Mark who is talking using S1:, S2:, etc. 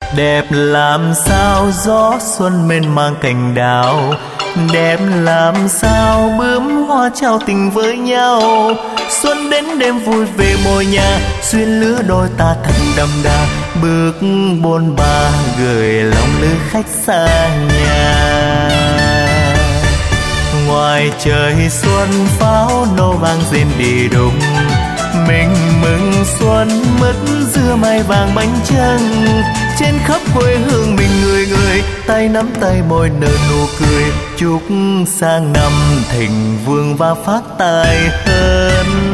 S1: Đẹp làm sao gió xuân mênh mang cành đào, đẹp làm sao bướm hoa trao tình với nhau. Xuân đến đêm vui về môi nhà, duyên lứa đôi ta thật đậm đà, bước bôn ba gửi lòng lữ khách xa nhà. Ngoài trời xuân pháo nổ vang rền đi đùng, mình mừng xuân mứt dưa mai vàng bánh chưng. Trên khắp quê hương mình người người, tay nắm tay môi nở nụ cười, chúc sang năm thịnh vượng và phát tài hơn.